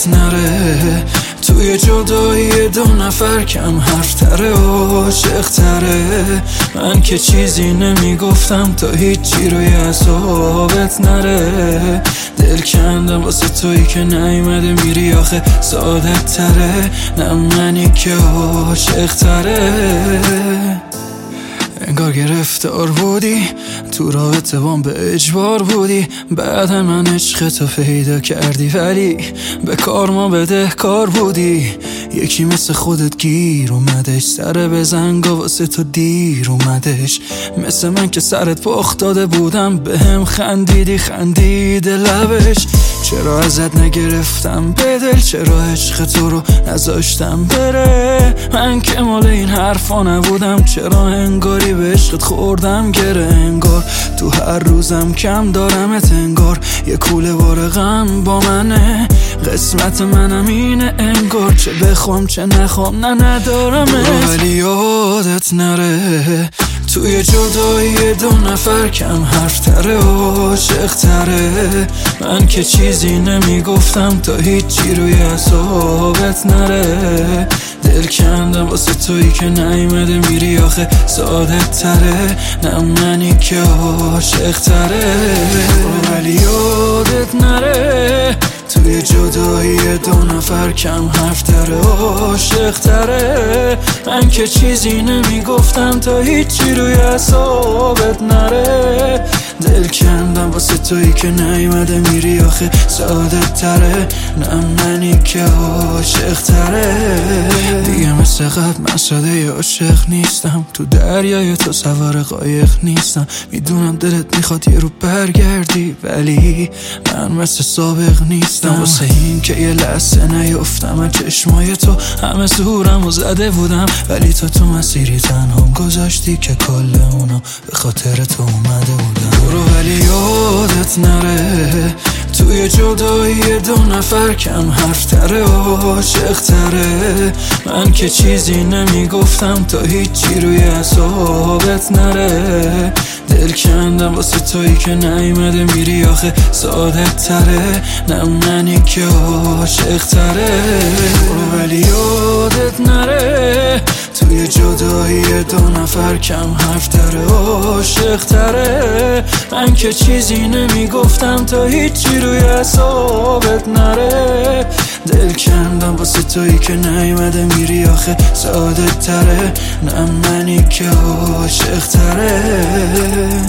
یادت نره توی جدایی دو نفر کم حرف تره عاشق تره. من که چیزی نمیگفتم تا هیچی روی اعصابت نره. دل کندم واسه تویی که نیومده میری آخه ساده تره. نه منی که عاشق تره. انگار گرفتار بودی تو رابطه بام به اجبار بودی. بعد من عشق تو پیدا کردی ولی به کار ما بدهکار بودی. یکی مثل خودت گیر اومدش سر بزنگا واسه تو دیر اومدش. مثل من که سرت پخت داده بودم به هم خندیدی لبش. چرا ازت نگرفتم به دل چرا عشق تو رو نذاشتم بره. من که مال این حرفا نبودم چرا انگاری به عشقت خوردم گره. انگار تو هر روزم کم دارمت انگار یه کوله بار غم با منه. قسمت منم اینه انگار چه بخوام چه نخوام نه ندارمت. ولی یادت نره توی جدایی دو نفر کم حرف تره عاشق تره. من که چیزی نمیگفتم تا هیچی روی اعصابت نره. دل کندم واسه تویی که نیومده میری آخه ساده تره. نه منی که عاشق تره. ولی یادت نره توی جدایی دو نفر کم حرف تره عاشق تره. من که چیزی نمیگفتم تا هیچی روی اعصابت نره. دل کندم واسه تویی که نیومده میری آخه ساده تره. نه منی که عاشق تره. دیگه مثل قبل من ساده عاشق نیستم. تو دریای تو سوار قایق نیستم. میدونم دلت میخواد یه رو برگردی ولی من مثل سابق نیستم. واسه این که یه لحظه نیفتم از چشمای تو همه زورم و زده بودم. ولی تو مسیری تنهام گذاشتی که کل اونا به خاطر تو اومده بودم. برو ولی یادت نره توی جدایی دو نفر کم حرف تره عاشق تره. من که چیزی نمیگفتم تا هیچی روی اعصابت نره. دل کندم واسه تویی که نیومده میری آخه ساده تره. نه منی که عاشق تره. ولی یادت نره توی جدایی دو نفر کم حرف تره عاشق تره. من که چیزی نمیگفتم تا هیچی روی اعصابت نره. دل کندم واسه تویی که نیومده میری آخه ساده تره. نه منی که عاشق تره.